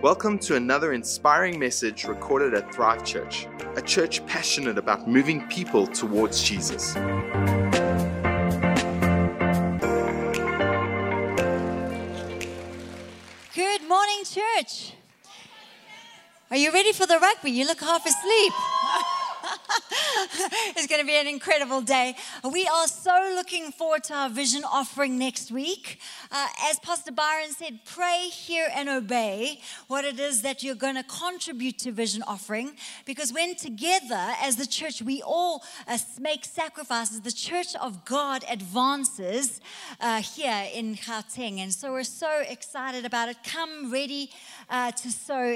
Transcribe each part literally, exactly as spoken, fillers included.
Welcome to another inspiring message recorded at Thrive Church, a church passionate about moving people towards Jesus. Good morning, church. Are you ready for the rugby? You look half asleep. It's going to be an incredible day. We are so looking forward to our vision offering next week. Uh, as Pastor Byron said, pray, hear, and obey what it is that you're going to contribute to vision offering. Because when together, as the church, we all uh, make sacrifices, the church of God advances uh, here in Gauteng. And so we're so excited about it. Come ready uh, to sow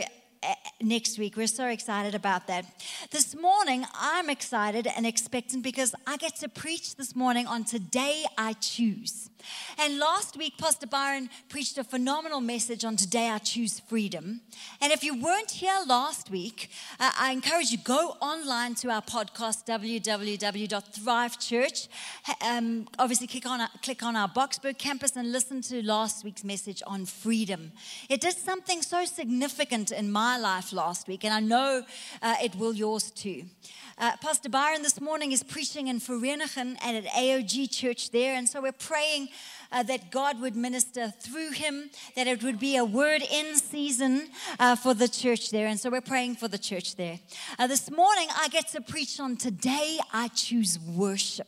next week. We're so excited about that. This morning, I'm excited and expectant because I get to preach this morning on Today I Choose. And last week, Pastor Byron preached a phenomenal message on Today I Choose Freedom. And if you weren't here last week, uh, I encourage you, go online to our podcast, w w w dot thrive church. Um, obviously, click on, our, click on our Boksburg campus and listen to last week's message on freedom. It did something so significant in my life last week, and I know uh, it will yours too. Uh, Pastor Byron this morning is preaching in Vereeniging and at A O G Church there, and so we're praying uh, that God would minister through him, that it would be a word in season uh, for the church there, and so we're praying for the church there. Uh, this morning I get to preach on Today I Choose Worship.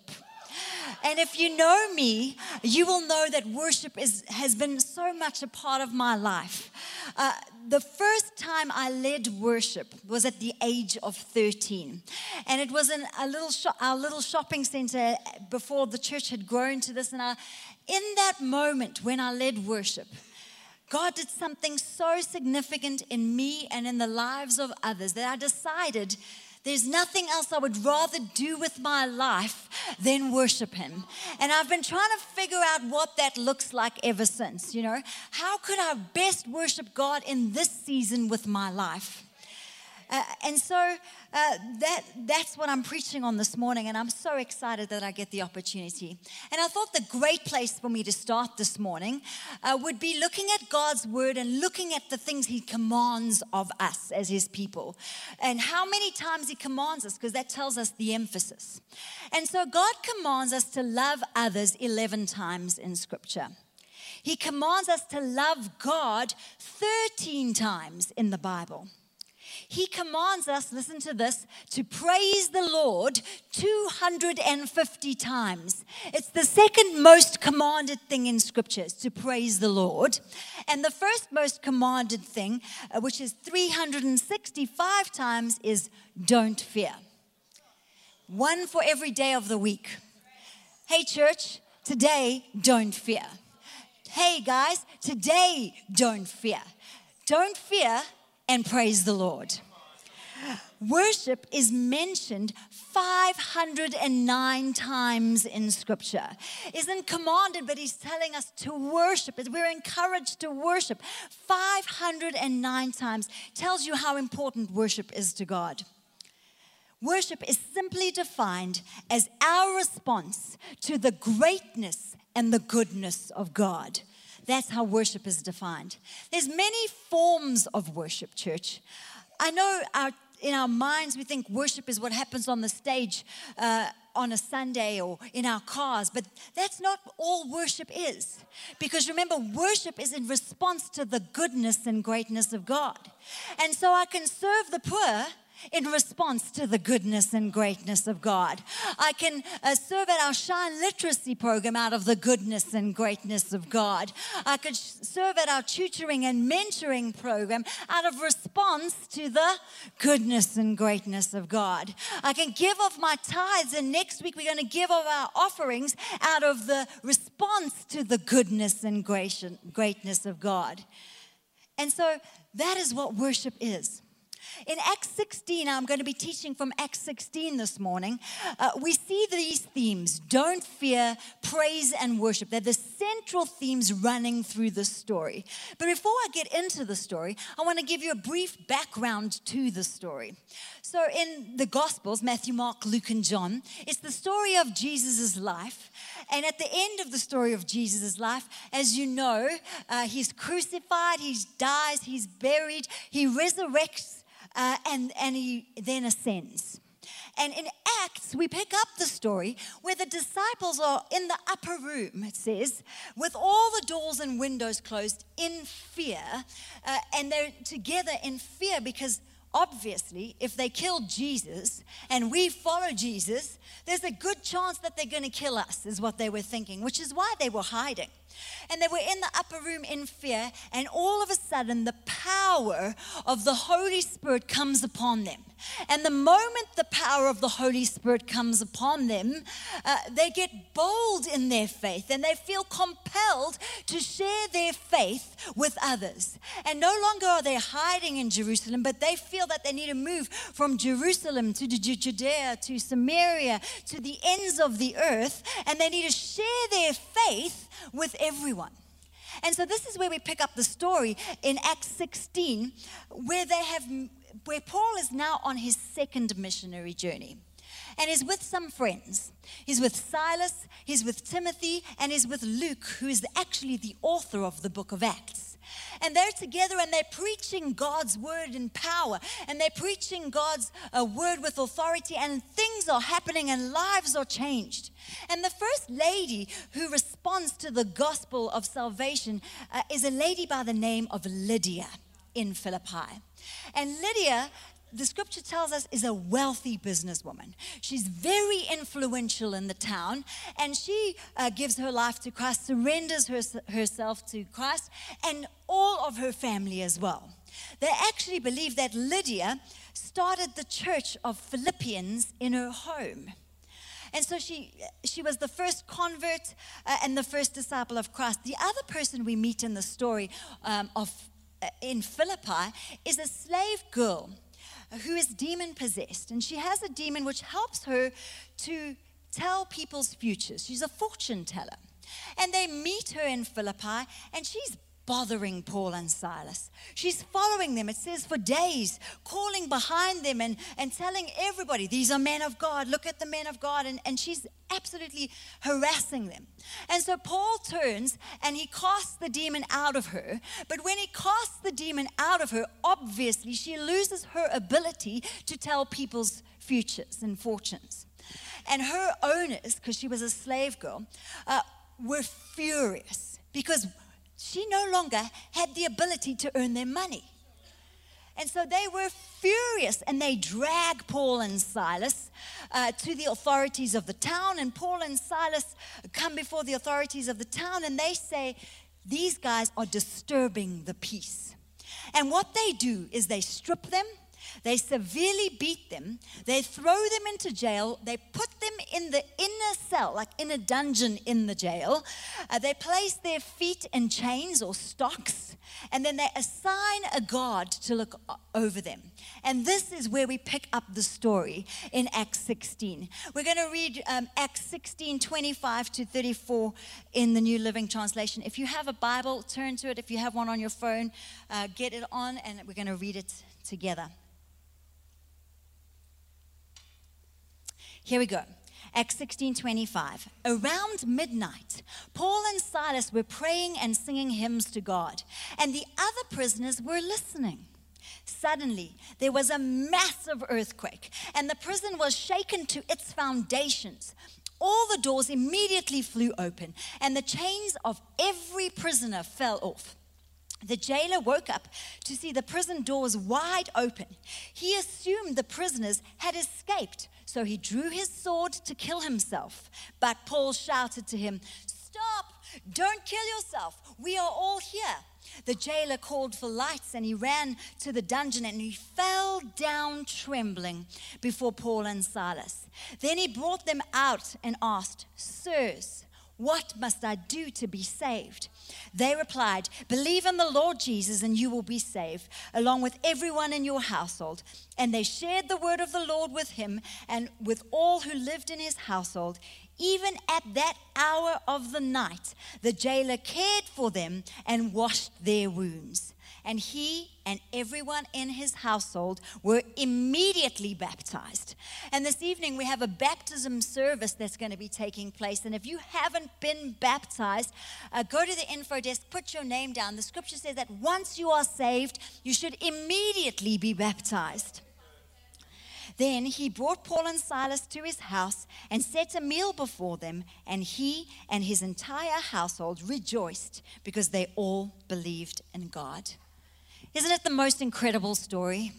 And if you know me, you will know that worship is, has been so much a part of my life. Uh, the first time I led worship was at the age of thirteen. And it was in a little shop, our little shopping center before the church had grown to this. And I, in that moment when I led worship, God did something so significant in me and in the lives of others that I decided there's nothing else I would rather do with my life than worship him. And I've been trying to figure out what that looks like ever since, you know. How could I best worship God in this season with my life? Uh, and so uh, that that's what I'm preaching on this morning, and I'm so excited that I get the opportunity. And I thought the great place for me to start this morning uh, would be looking at God's word and looking at the things he commands of us as his people. And how many times he commands us, because that tells us the emphasis. And so God commands us to love others eleven times in Scripture. He commands us to love God thirteen times in the Bible. He commands us, listen to this, to praise the Lord two hundred fifty times. It's the second most commanded thing in Scriptures, to praise the Lord. And the first most commanded thing, uh, which is three hundred sixty-five times, is don't fear. One for every day of the week. Hey, church, today, don't fear. Hey, guys, today, don't fear. Don't fear. And praise the Lord. Worship is mentioned five hundred nine times in Scripture. Isn't commanded, but he's telling us to worship. We're encouraged to worship five hundred nine times. Tells you how important worship is to God. Worship is simply defined as our response to the greatness and the goodness of God. That's how worship is defined. There's many forms of worship, church. I know our, in our minds we think worship is what happens on the stage uh, on a Sunday or in our cars, but that's not all worship is. Because remember, worship is in response to the goodness and greatness of God. And so I can serve the poor in response to the goodness and greatness of God. I can uh, serve at our Shine Literacy program out of the goodness and greatness of God. I could serve at our tutoring and mentoring program out of response to the goodness and greatness of God. I can give of my tithes, and next week we're going to give of our offerings out of the response to the goodness and greatness of God. And so that is what worship is. In Acts sixteen, I'm going to be teaching from Acts sixteen this morning. Uh, we see these themes: don't fear, praise, and worship. They're the central themes running through the story. But before I get into the story, I want to give you a brief background to the story. So in the Gospels, Matthew, Mark, Luke, and John, it's the story of Jesus' life. And at the end of the story of Jesus' life, as you know, uh, he's crucified, he dies, he's buried, he resurrects, uh, and, and he then ascends. And in Acts, we pick up the story where the disciples are in the upper room, it says, with all the doors and windows closed in fear. Uh, and they're together in fear because obviously, if they killed Jesus and we follow Jesus, there's a good chance that they're going to kill us, is what they were thinking, which is why they were hiding. And they were in the upper room in fear, and all of a sudden, the power of the Holy Spirit comes upon them. And the moment the power of the Holy Spirit comes upon them, uh, they get bold in their faith, and they feel compelled to share their faith with others. And no longer are they hiding in Jerusalem, but they feel that they need to move from Jerusalem to Judea, to Samaria, to the ends of the earth, and they need to share their faith with everyone. And so this is where we pick up the story in Acts sixteen, where they have, where Paul is now on his second missionary journey. And he's with some friends. He's with Silas, he's with Timothy, and he's with Luke, who is actually the author of the book of Acts. And they're together and they're preaching God's word in power. And they're preaching God's uh, word with authority. And things are happening and lives are changed. And the first lady who responds to the gospel of salvation uh, is a lady by the name of Lydia in Philippi. And Lydia, the scripture tells us, is a wealthy businesswoman. She's very influential in the town, and she uh, gives her life to Christ, surrenders her, herself to Christ, and all of her family as well. They actually believe that Lydia started the church of Philippians in her home. And so she she was the first convert uh, and the first disciple of Christ. The other person we meet in the story um, of uh, in Philippi is a slave girl who is demon possessed, and she has a demon which helps her to tell people's futures. She's a fortune teller. And they meet her in Philippi, and she's bothering Paul and Silas. She's following them, it says, for days, calling behind them and, and telling everybody, these are men of God, look at the men of God, and, and she's absolutely harassing them. And so Paul turns and he casts the demon out of her, but when he casts the demon out of her, obviously she loses her ability to tell people's futures and fortunes. And her owners, because she was a slave girl, uh, were furious because she no longer had the ability to earn their money. And so they were furious, and they drag Paul and Silas uh, to the authorities of the town. And Paul and Silas come before the authorities of the town, and they say, these guys are disturbing the peace. And what they do is they strip them, they severely beat them, they throw them into jail, they put them in the inner cell, like in a dungeon in the jail. Uh, they place their feet in chains or stocks, and then they assign a guard to look over them. And this is where we pick up the story in Acts sixteen. We're going to read um, Acts sixteen, twenty-five to thirty-four in the New Living Translation. If you have a Bible, turn to it. If you have one on your phone, uh, get it on, and we're going to read it together. Here we go. Acts sixteen twenty-five. Around midnight, Paul and Silas were praying and singing hymns to God, and the other prisoners were listening. Suddenly, there was a massive earthquake, and the prison was shaken to its foundations. All the doors immediately flew open, and the chains of every prisoner fell off. The jailer woke up to see the prison doors wide open. He assumed the prisoners had escaped, so he drew his sword to kill himself. But Paul shouted to him, "Stop! Don't kill yourself. We are all here." The jailer called for lights, and he ran to the dungeon, and he fell down trembling before Paul and Silas. Then he brought them out and asked, "Sirs, What must I do to be saved?" They replied, "Believe in the Lord Jesus and you will be saved, along with everyone in your household." And they shared the word of the Lord with him and with all who lived in his household. Even at that hour of the night, the jailer cared for them and washed their wounds. And he and everyone in his household were immediately baptized. And this evening we have a baptism service that's going to be taking place. And if you haven't been baptized, uh, go to the info desk, put your name down. The scripture says that once you are saved, you should immediately be baptized. Then he brought Paul and Silas to his house and set a meal before them, and he and his entire household rejoiced because they all believed in God. Isn't it the most incredible story?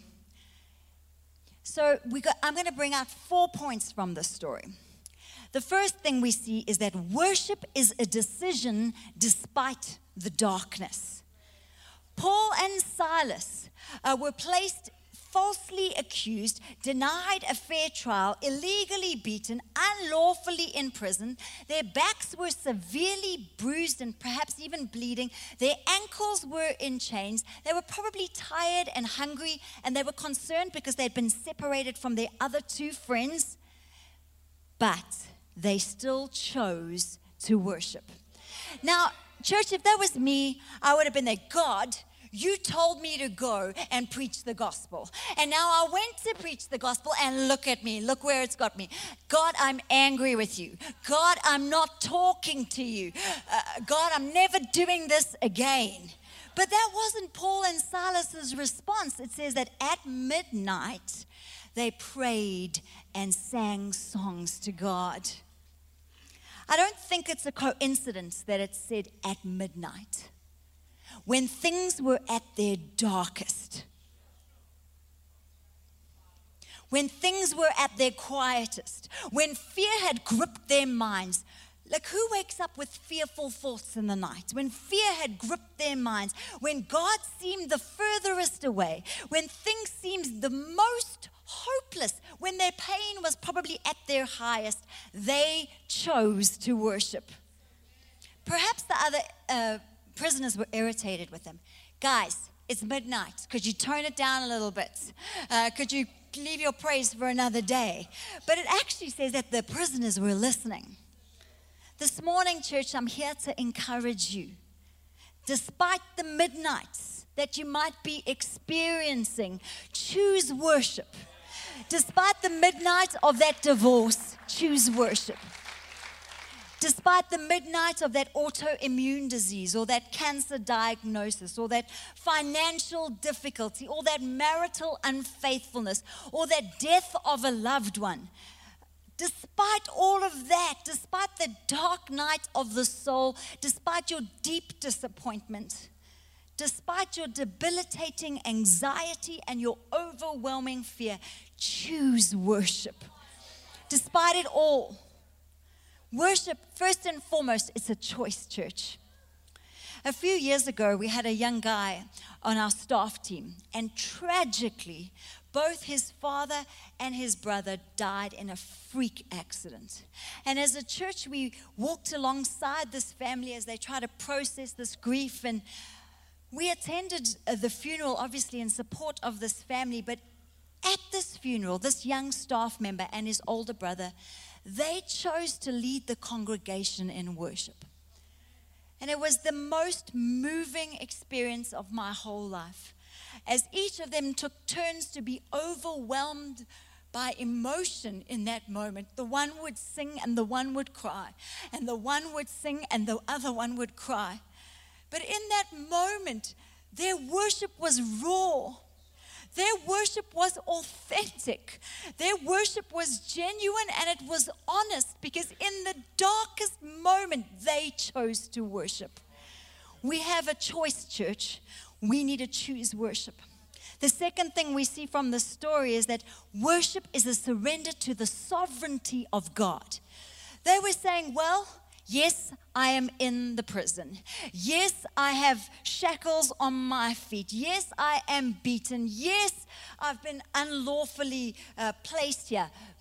So we got, I'm going to bring out four points from this story. The first thing we see is that worship is a decision despite the darkness. Paul and Silas uh, were placed falsely accused, denied a fair trial, illegally beaten, unlawfully imprisoned. Their backs were severely bruised and perhaps even bleeding. Their ankles were in chains. They were probably tired and hungry, and they were concerned because they'd been separated from their other two friends. But they still chose to worship. Now, church, if that was me, I would have been there. God, you told me to go and preach the gospel. And now I went to preach the gospel, and look at me. Look where it's got me. God, I'm angry with you. God, I'm not talking to you. Uh, God, I'm never doing this again. But that wasn't Paul and Silas's response. It says that at midnight, they prayed and sang songs to God. I don't think it's a coincidence that it said at midnight, when things were at their darkest, when things were at their quietest, when fear had gripped their minds. Like, who wakes up with fearful thoughts in the night? When fear had gripped their minds, when God seemed the furthest away, when things seemed the most hopeless, when their pain was probably at their highest, they chose to worship. Perhaps the other uh, prisoners were irritated with him. Guys, it's midnight. Could you tone it down a little bit? Uh, could you leave your praise for another day? But it actually says that the prisoners were listening. This morning, church, I'm here to encourage you. Despite the midnights that you might be experiencing, choose worship. Despite the midnight of that divorce, choose worship. Despite the midnight of that autoimmune disease or that cancer diagnosis or that financial difficulty or that marital unfaithfulness or that death of a loved one, despite all of that, despite the dark night of the soul, despite your deep disappointment, despite your debilitating anxiety and your overwhelming fear, choose worship. Despite it all, worship, first and foremost, it's a choice, church. A few years ago, we had a young guy on our staff team, and tragically, both his father and his brother died in a freak accident. And as a church, we walked alongside this family as they try to process this grief, and we attended the funeral, obviously, in support of this family. But at this funeral, this young staff member and his older brother, they chose to lead the congregation in worship. And it was the most moving experience of my whole life, as each of them took turns to be overwhelmed by emotion in that moment. The one would sing and the one would cry, and the one would sing and the other one would cry. But in that moment, their worship was raw. Their worship was authentic. Their worship was genuine, and it was honest, because in the darkest moment, they chose to worship. We have a choice, church. We need to choose worship. The second thing we see from the story is that worship is a surrender to the sovereignty of God. They were saying, well, yes, I am in the prison. Yes, I have shackles on my feet. Yes, I am beaten. Yes, I've been unlawfully uh, placed here.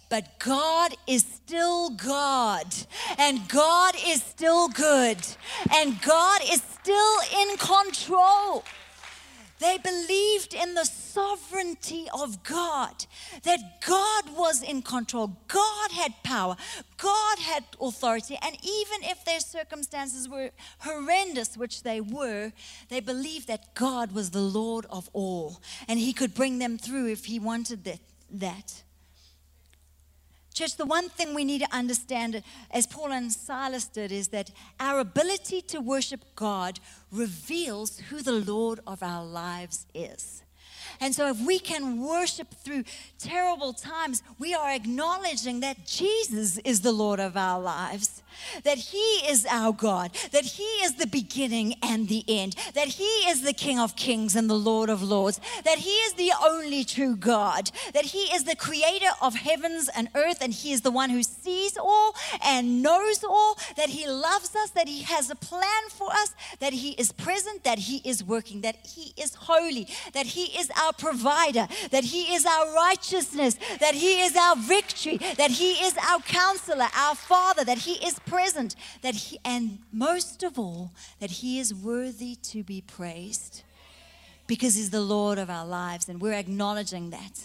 But God is still God, and God is still good, and God is still in control. They believed in the sovereignty of God, that God was in control. God had power. God had authority. And even if their circumstances were horrendous, which they were, they believed that God was the Lord of all, and He could bring them through if He wanted that. that. Church, the one thing we need to understand, as Paul and Silas did, is that our ability to worship God reveals who the Lord of our lives is. And so if we can worship through terrible times, we are acknowledging that Jesus is the Lord of our lives, that He is our God, that He is the beginning and the end, that He is the King of kings and the Lord of lords, that He is the only true God, that He is the creator of heavens and earth, and He is the one who sees all and knows all, that He loves us, that He has a plan for us, that He is present, that He is working, that He is holy, that He is our provider, that He is our righteousness, that He is our victory, that He is our counselor, our Father, that He is present, that He, and most of all, that He is worthy to be praised because He's the Lord of our lives, and we're acknowledging that.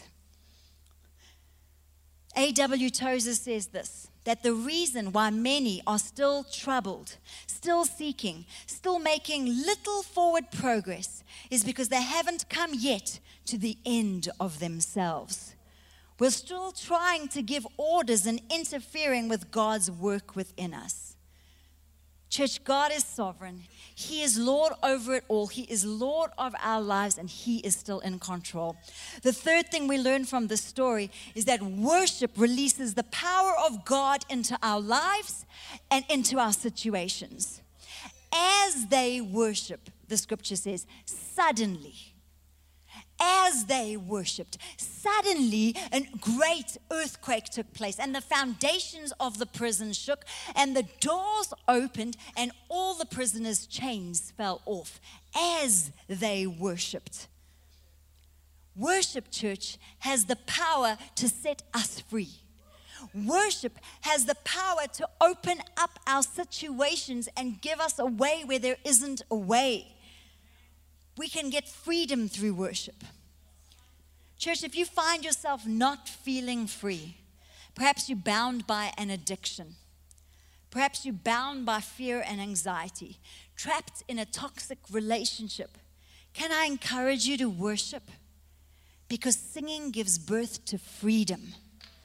A W Tozer says this, that the reason why many are still troubled, still seeking, still making little forward progress is because they haven't come yet to the end of themselves. We're still trying to give orders and interfering with God's work within us. Church, God is sovereign. He is Lord over it all. He is Lord of our lives, and He is still in control. The third thing we learn from this story is that worship releases the power of God into our lives and into our situations. As they worship, the scripture says, suddenly, as they worshipped, suddenly a great earthquake took place, and the foundations of the prison shook, and the doors opened, and all the prisoners' chains fell off as they worshipped. Worship, church, has the power to set us free. Worship has the power to open up our situations and give us a way where there isn't a way. We can get freedom through worship. Church, if you find yourself not feeling free, perhaps you're bound by an addiction, perhaps you're bound by fear and anxiety, trapped in a toxic relationship, can I encourage you to worship? Because singing gives birth to freedom.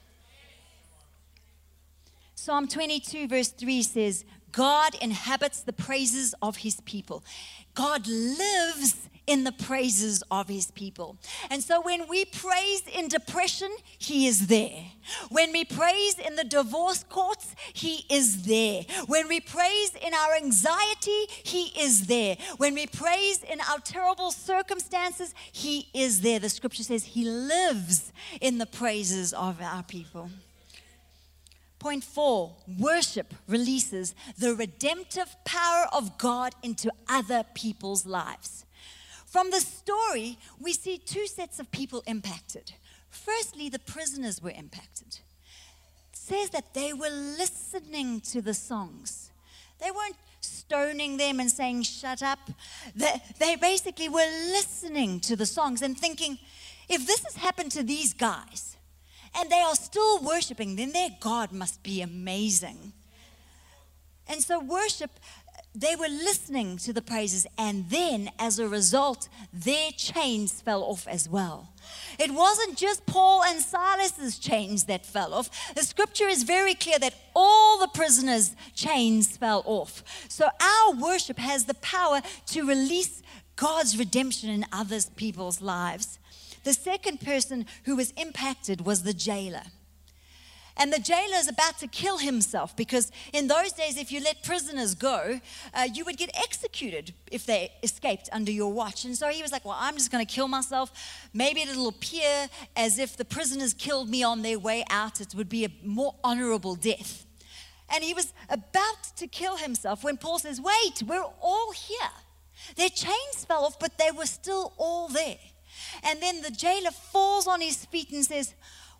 Psalm twenty-two verse three says, God inhabits the praises of His people. God lives in the praises of His people. And so when we praise in depression, He is there. When we praise in the divorce courts, He is there. When we praise in our anxiety, He is there. When we praise in our terrible circumstances, He is there. The scripture says He lives in the praises of our people. Point four, worship releases the redemptive power of God into other people's lives. From the story, we see two sets of people impacted. Firstly, the prisoners were impacted. It says that they were listening to the songs. They weren't stoning them and saying, shut up. They, they basically were listening to the songs and thinking, if this has happened to these guys, and they are still worshiping, then their God must be amazing. And so worship, they were listening to the praises, and then as a result, their chains fell off as well. It wasn't just Paul and Silas's chains that fell off. The scripture is very clear that all the prisoners' chains fell off. So our worship has the power to release God's redemption in other people's lives. The second person who was impacted was the jailer. And the jailer is about to kill himself because in those days, if you let prisoners go, uh, you would get executed if they escaped under your watch. And so he was like, well, I'm just going to kill myself. Maybe it'll appear as if the prisoners killed me on their way out. It would be a more honorable death. And he was about to kill himself when Paul says, wait, we're all here. Their chains fell off, but they were still all there. And then the jailer falls on his feet and says,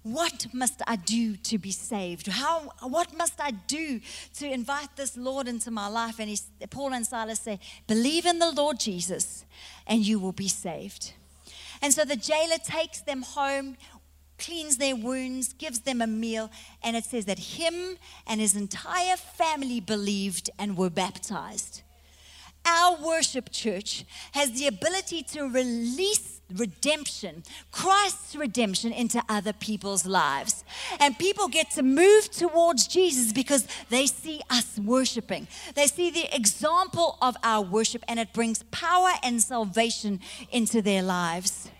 what must I do to be saved? How, what must I do to invite this Lord into my life? And he, Paul and Silas say, believe in the Lord Jesus and you will be saved. And so the jailer takes them home, cleans their wounds, gives them a meal, and it says that him and his entire family believed and were baptized. Our worship church has the ability to release redemption, Christ's redemption, into other people's lives. And people get to move towards Jesus because they see us worshiping. They see the example of our worship, and it brings power and salvation into their lives.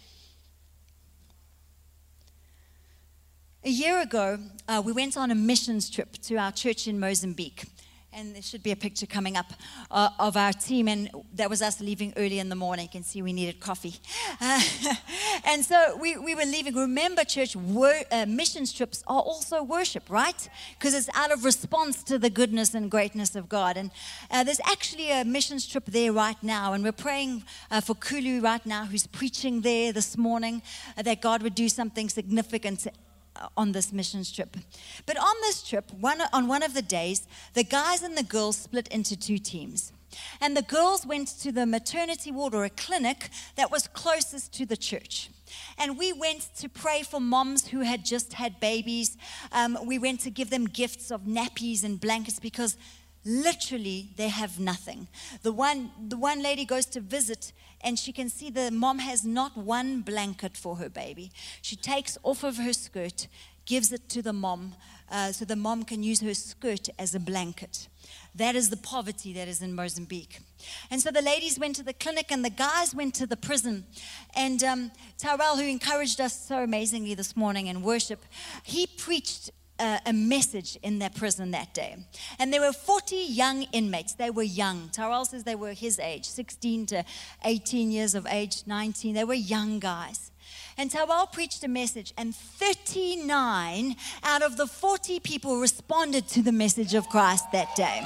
A year ago, uh, we went on a missions trip to our church in Mozambique. And there should be a picture coming up uh, of our team. And that was us leaving early in the morning. You can see we needed coffee. Uh, and so we, we were leaving. Remember, church, wor- uh, missions trips are also worship, right? Because it's out of response to the goodness and greatness of God. And uh, there's actually a missions trip there right now. And we're praying uh, for Kulu right now, who's preaching there this morning, uh, that God would do something significant on this missions trip. But on this trip, one, on one of the days, the guys and the girls split into two teams. And the girls went to the maternity ward or a clinic that was closest to the church. And we went to pray for moms who had just had babies. Um, we went to give them gifts of nappies and blankets because literally they have nothing. The one, the one lady goes to visit and she can see the mom has not one blanket for her baby. She takes off of her skirt, gives it to the mom, uh, so the mom can use her skirt as a blanket. That is the poverty that is in Mozambique. And so the ladies went to the clinic and the guys went to the prison. And um, Tyrell, who encouraged us so amazingly this morning in worship, he preached A, a message in their prison that day. And there were forty young inmates. They were young. Tyrell says they were his age, sixteen to eighteen years of age, nineteen. They were young guys. And Tyrell preached a message, and thirty-nine out of the forty people responded to the message of Christ that day.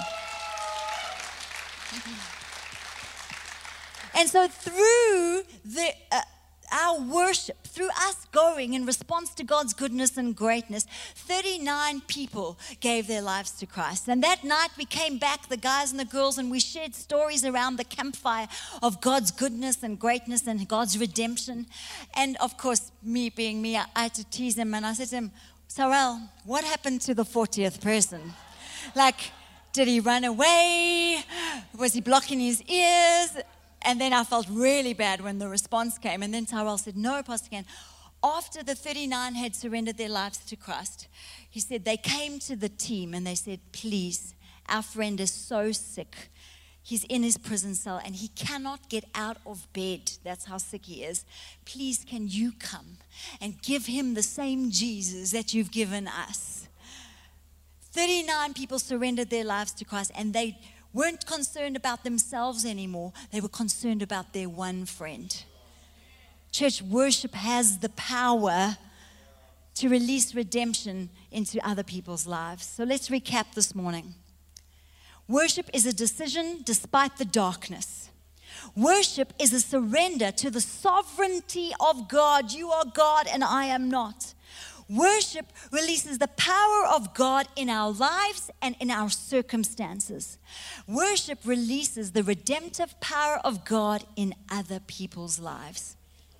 And so through the uh, our worship, through us going in response to God's goodness and greatness, thirty-nine people gave their lives to Christ. And that night we came back, the guys and the girls, and we shared stories around the campfire of God's goodness and greatness and God's redemption. And of course, me being me, I had to tease him, and I said to him, Sarel, what happened to the fortieth person? Like, did he run away? Was he blocking his ears? And then I felt really bad when the response came. And then Tyrell said, no, Pastor Ken, after the thirty-nine had surrendered their lives to Christ, he said they came to the team and they said, please, our friend is so sick. He's in his prison cell and he cannot get out of bed. That's how sick he is. Please, can you come and give him the same Jesus that you've given us? thirty-nine people surrendered their lives to Christ, and they weren't concerned about themselves anymore. They were concerned about their one friend. Church, worship has the power to release redemption into other people's lives. So let's recap this morning. Worship is a decision despite the darkness. Worship is a surrender to the sovereignty of God. You are God and I am not. Worship releases the power of God in our lives and in our circumstances. Worship releases the redemptive power of God in other people's lives.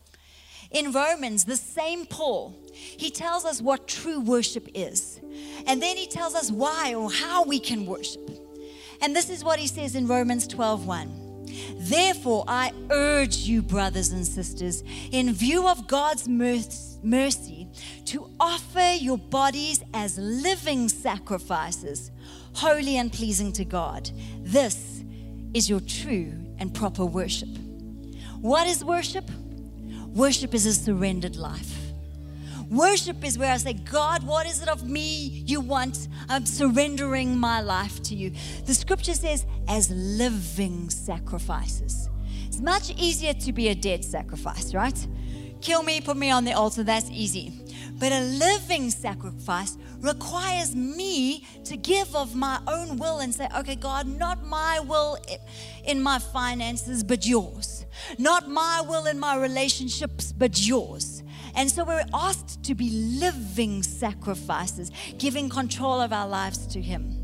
In Romans, the same Paul, he tells us what true worship is. And then he tells us why or how we can worship. And this is what he says in Romans twelve one. Therefore, I urge you, brothers and sisters, in view of God's mercy, to offer your bodies as living sacrifices, holy and pleasing to God. This is your true and proper worship. What is worship? Worship is a surrendered life. Worship is where I say, God, what is it of me you want? I'm surrendering my life to you. The scripture says, as living sacrifices. It's much easier to be a dead sacrifice, right? Kill me, put me on the altar, that's easy. But a living sacrifice requires me to give of my own will and say, okay, God, not my will in my finances, but yours. Not my will in my relationships, but yours. And so we're asked to be living sacrifices, giving control of our lives to Him.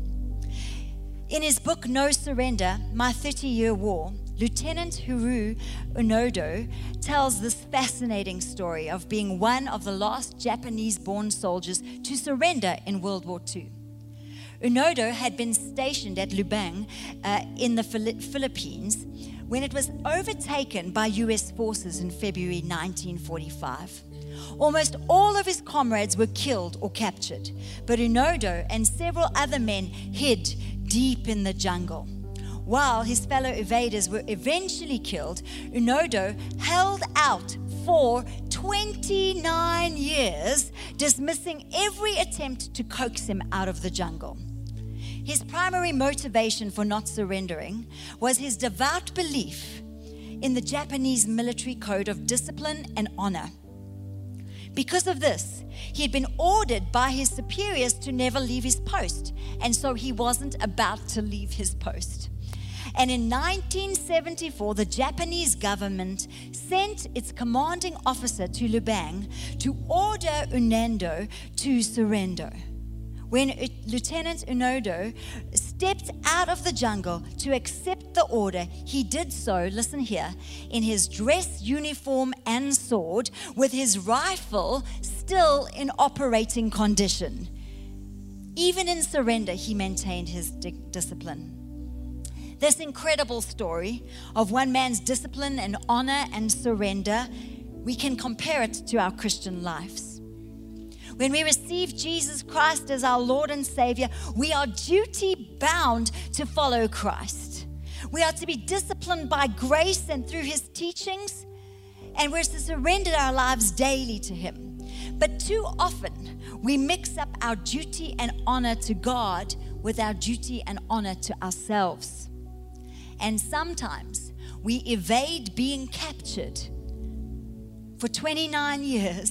In his book, No Surrender, My thirty-Year War, Lieutenant Hiro Unodo tells this fascinating story of being one of the last Japanese-born soldiers to surrender in World War Two. Unodo had been stationed at Lubang uh, in the Philippines when it was overtaken by U S forces in February nineteen forty-five. Almost all of his comrades were killed or captured, but Unodo and several other men hid deep in the jungle. While his fellow evaders were eventually killed, Unodo held out for twenty-nine years, dismissing every attempt to coax him out of the jungle. His primary motivation for not surrendering was his devout belief in the Japanese military code of discipline and honor. Because of this, he had been ordered by his superiors to never leave his post, and so he wasn't about to leave his post. And in nineteen seventy-four, the Japanese government sent its commanding officer to Lubang to order Unodo to surrender. When Lieutenant Unodo stepped out of the jungle to accept the order, he did so, listen here, in his dress uniform and sword, with his rifle still in operating condition. Even in surrender, he maintained his di- discipline. This incredible story of one man's discipline and honor and surrender, we can compare it to our Christian lives. When we receive Jesus Christ as our Lord and Savior, we are duty bound to follow Christ. We are to be disciplined by grace and through His teachings, and we're to surrender our lives daily to Him. But too often, we mix up our duty and honor to God with our duty and honor to ourselves. And sometimes we evade being captured for twenty-nine years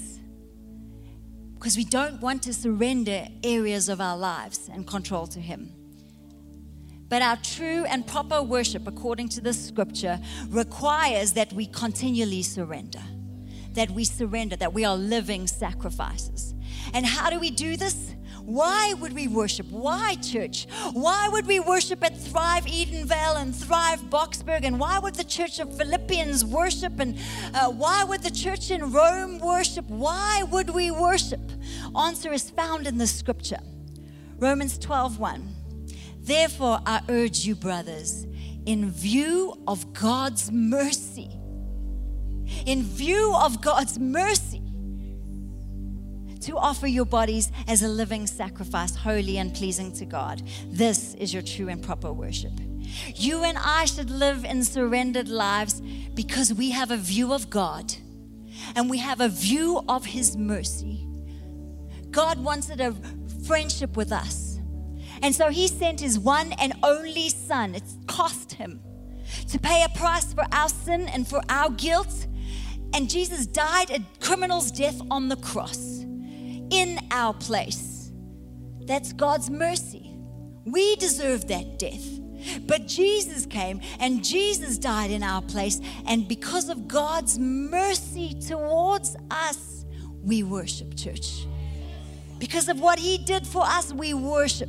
because we don't want to surrender areas of our lives and control to Him. But our true and proper worship, according to this scripture, requires that we continually surrender, that we surrender, that we are living sacrifices. And how do we do this? Why would we worship? Why, church? Why would we worship at Thrive Edenvale and Thrive Boxburg? And why would the Church of Philippians worship? And uh, why would the church in Rome worship? Why would we worship? Answer is found in the scripture. Romans twelve one. Therefore, I urge you, brothers, in view of God's mercy, in view of God's mercy, to offer your bodies as a living sacrifice, holy and pleasing to God. This is your true and proper worship. You and I should live in surrendered lives because we have a view of God and we have a view of His mercy. God wanted a friendship with us. And so He sent His one and only Son. It cost Him to pay a price for our sin and for our guilt. And Jesus died a criminal's death on the cross in our place. That's God's mercy. We deserve that death. But Jesus came and Jesus died in our place. And because of God's mercy towards us, we worship, church. Because of what He did for us, we worship.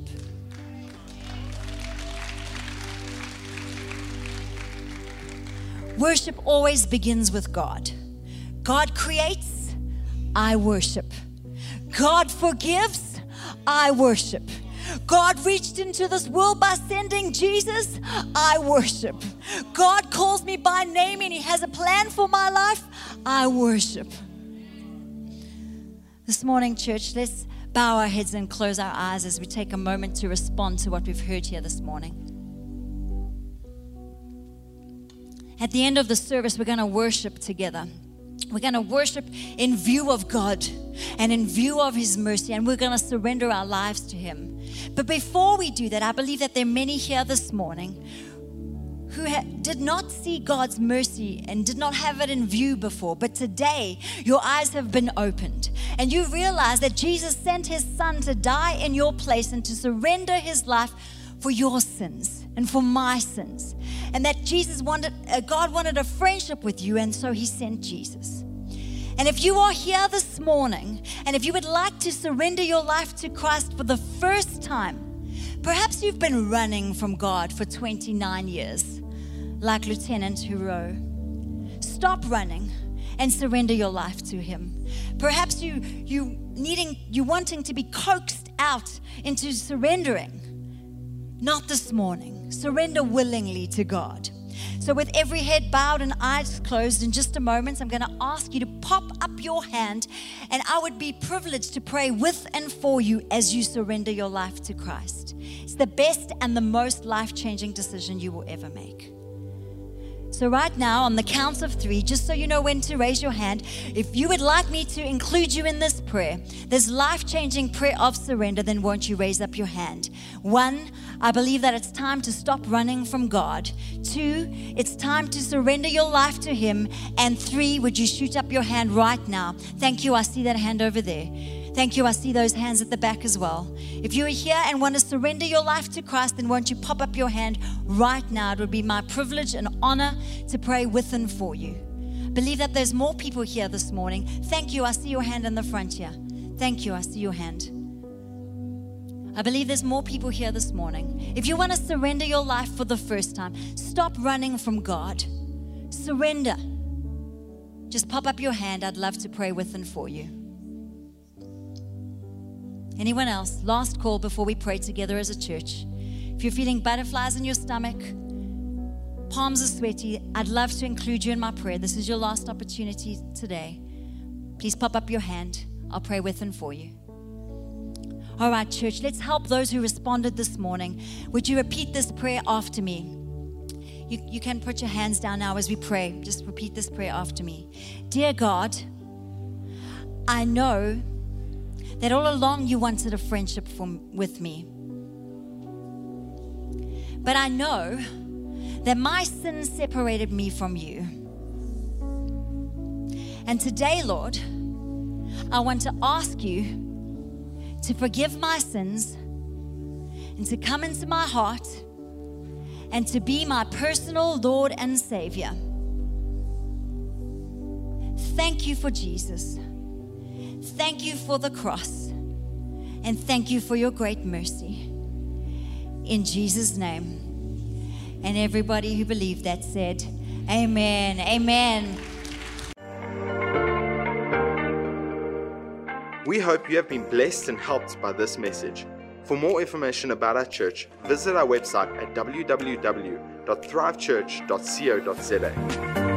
Worship always begins with God. God creates, I worship. God forgives, I worship. God reached into this world by sending Jesus, I worship. God calls me by name and He has a plan for my life, I worship. This morning, church, let's bow our heads and close our eyes as we take a moment to respond to what we've heard here this morning. At the end of the service, we're going to worship together. We're going to worship in view of God and in view of His mercy, and we're going to surrender our lives to Him. But before we do that, I believe that there are many here this morning who ha- did not see God's mercy and did not have it in view before. But today, your eyes have been opened, and you realize that Jesus sent His Son to die in your place and to surrender His life for your sins and for my sins. And that Jesus wanted, uh, God wanted a friendship with you, and so He sent Jesus. And if you are here this morning, and if you would like to surrender your life to Christ for the first time, perhaps you've been running from God for twenty-nine years, like Lieutenant Hero. Stop running and surrender your life to Him. Perhaps you you needing you wanting to be coaxed out into surrendering. Not this morning. Surrender willingly to God. So with every head bowed and eyes closed, in just a moment, I'm going to ask you to pop up your hand, and I would be privileged to pray with and for you as you surrender your life to Christ. It's the best and the most life-changing decision you will ever make. So right now, on the count of three, just so you know when to raise your hand, if you would like me to include you in this prayer, this life-changing prayer of surrender, then won't you raise up your hand? One, I believe that it's time to stop running from God. Two, it's time to surrender your life to Him. And three, would you shoot up your hand right now? Thank you. I see that hand over there. Thank you. I see those hands at the back as well. If you are here and want to surrender your life to Christ, then won't you pop up your hand right now? It would be my privilege and honor to pray with and for you. Believe that there's more people here this morning. Thank you. I see your hand in the front here. Thank you. I see your hand. I believe there's more people here this morning. If you want to surrender your life for the first time, stop running from God. Surrender. Just pop up your hand. I'd love to pray with and for you. Anyone else? Last call before we pray together as a church. If you're feeling butterflies in your stomach, palms are sweaty, I'd love to include you in my prayer. This is your last opportunity today. Please pop up your hand. I'll pray with and for you. All right, church, let's help those who responded this morning. Would you repeat this prayer after me? You, you can put your hands down now as we pray. Just repeat this prayer after me. Dear God, I know that all along you wanted a friendship from, with me. But I know that my sin separated me from you. And today, Lord, I want to ask you to forgive my sins and to come into my heart and to be my personal Lord and Savior. Thank you for Jesus. Thank you for the cross. And thank you for your great mercy. In Jesus' name. And everybody who believed that said, amen, amen. We hope you have been blessed and helped by this message. For more information about our church, visit our website at w w w dot thrive church dot co dot z a.